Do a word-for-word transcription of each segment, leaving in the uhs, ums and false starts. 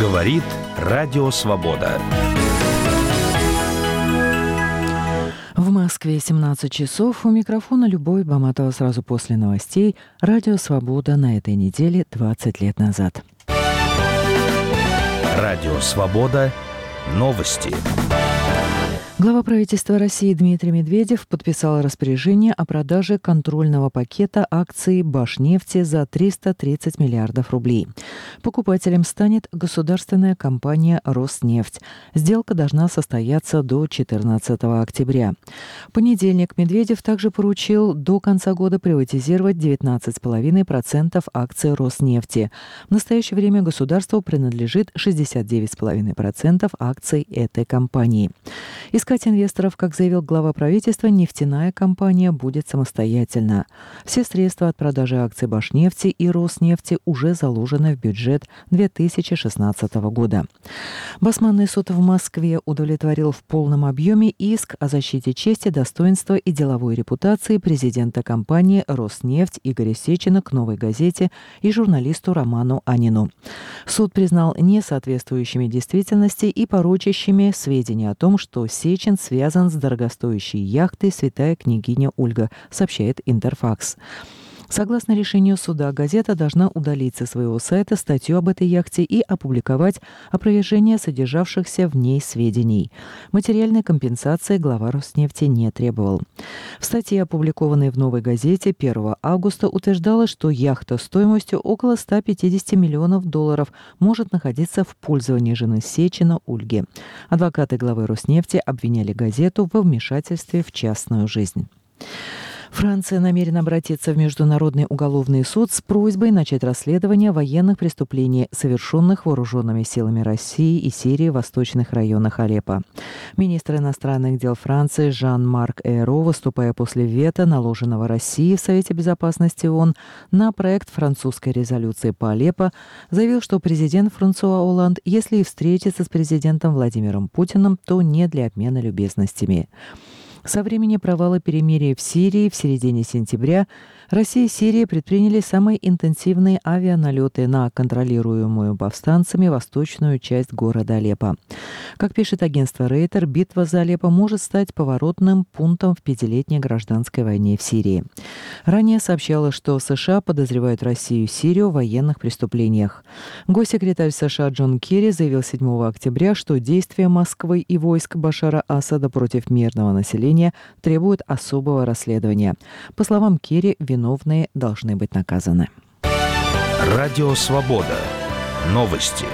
Говорит Радио Свобода. В Москве семнадцать часов. У микрофона Любовь Баматова. Сразу после новостей. Радио Свобода на этой неделе двадцать лет назад. Радио Свобода. Новости. Глава правительства России Дмитрий Медведев подписал распоряжение о продаже контрольного пакета акций Башнефти за триста тридцать миллиардов рублей. Покупателем станет государственная компания «Роснефть». Сделка должна состояться до четырнадцатого октября. В понедельник Медведев также поручил до конца года приватизировать девятнадцать целых пять десятых процента акций «Роснефти». В настоящее время государству принадлежит шестьдесят девять целых пять десятых процента акций этой компании. Искать инвесторов, как заявил глава правительства, нефтяная компания будет самостоятельна. Все средства от продажи акций Башнефти и Роснефти уже заложены в бюджет две тысячи шестнадцатого года. Басманный суд в Москве удовлетворил в полном объеме иск о защите чести, достоинства и деловой репутации президента компании «Роснефть» Игоря Сечина к «Новой газете» и журналисту Роману Анину. Суд признал несоответствующими действительности и порочащими сведения о том, что Сечин связан с дорогостоящей яхтой «Святая княгиня Ольга», сообщает Интерфакс. Согласно решению суда, газета должна удалить со своего сайта статью об этой яхте и опубликовать опровержение содержавшихся в ней сведений. Материальной компенсации глава Роснефти не требовал. В статье, опубликованной в «Новой газете» первого августа, утверждалось, что яхта стоимостью около ста пятидесяти миллионов долларов может находиться в пользовании жены Сечина Ольги. Адвокаты главы Роснефти обвиняли газету во вмешательстве в частную жизнь. Франция намерена обратиться в Международный уголовный суд с просьбой начать расследование военных преступлений, совершенных вооруженными силами России и Сирии в восточных районах Алеппо. Министр иностранных дел Франции Жан-Марк Эйро, выступая после вето, наложенного Россией в Совете Безопасности ООН на проект французской резолюции по Алеппо, заявил, что президент Франсуа Олланд, если и встретится с президентом Владимиром Путиным, то не для обмена любезностями. Со времени провала перемирия в Сирии в середине сентября Россия и Сирия предприняли самые интенсивные авианалеты на контролируемую повстанцами восточную часть города Алеппо. Как пишет агентство Рейтер, битва за Алеппо может стать поворотным пунктом в пятилетней гражданской войне в Сирии. Ранее сообщалось, что США подозревают Россию и Сирию в военных преступлениях. Госсекретарь США Джон Керри заявил седьмого октября, что действия Москвы и войск Башара Асада против мирного населения требуют особого расследования. По словам Керри, виновные должны быть наказаны. Радио Свобода. Новости.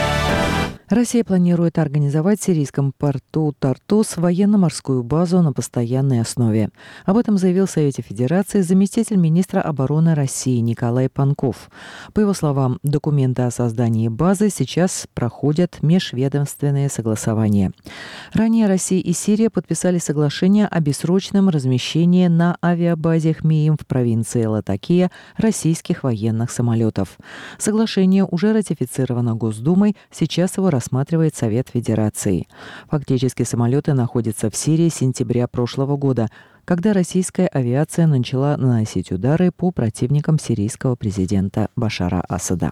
Россия планирует организовать в сирийском порту Тартус военно-морскую базу на постоянной основе. Об этом заявил в Совете Федерации заместитель министра обороны России Николай Панков. По его словам, документы о создании базы сейчас проходят межведомственные согласования. Ранее Россия и Сирия подписали соглашение о бессрочном размещении на авиабазе Хмейм в провинции Латакия российских военных самолетов. Соглашение уже ратифицировано Госдумой, сейчас его рассматривает Совет Федерации. Фактически самолеты находятся в Сирии с сентября прошлого года, когда российская авиация начала наносить удары по противникам сирийского президента Башара Асада.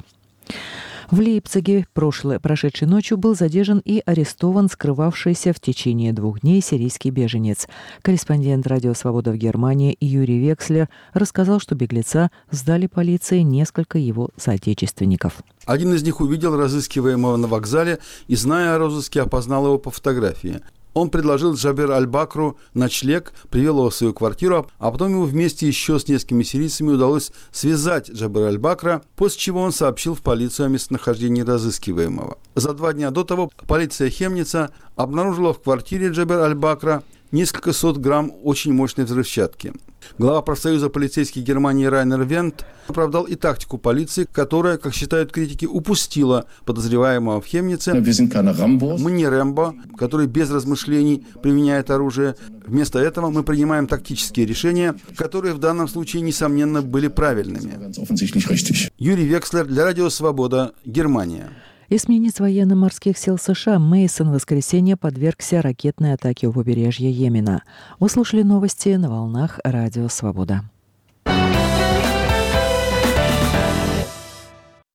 В Лейпциге прошлой, прошедшей ночью был задержан и арестован скрывавшийся в течение двух дней сирийский беженец. Корреспондент «Радио Свобода» в Германии Юрий Векслер рассказал, что беглеца сдали полиции несколько его соотечественников. Один из них увидел разыскиваемого на вокзале и, зная о розыске, опознал его по фотографии. Он предложил Джабер Аль-Бакру ночлег, привел его в свою квартиру, а потом ему вместе еще с несколькими сирийцами удалось связать Джабера Аль-Бакра, после чего он сообщил в полицию о местонахождении разыскиваемого. За два дня до того полиция Хемница обнаружила в квартире Джабера Аль-Бакра несколько сот грамм очень мощной взрывчатки. Глава профсоюза полицейских Германии Райнер Вент оправдал и тактику полиции, которая, как считают критики, упустила подозреваемого в Хемнице. Мы не Рэмбо, который без размышлений применяет оружие. Вместо этого мы принимаем тактические решения, которые в данном случае, несомненно, были правильными. Юрий Векслер для Радио Свобода, Германия. Эсминец военно-морских сил США Мейсон в воскресенье подвергся ракетной атаке у побережья Йемена. Вы слушали новости на волнах Радио Свобода.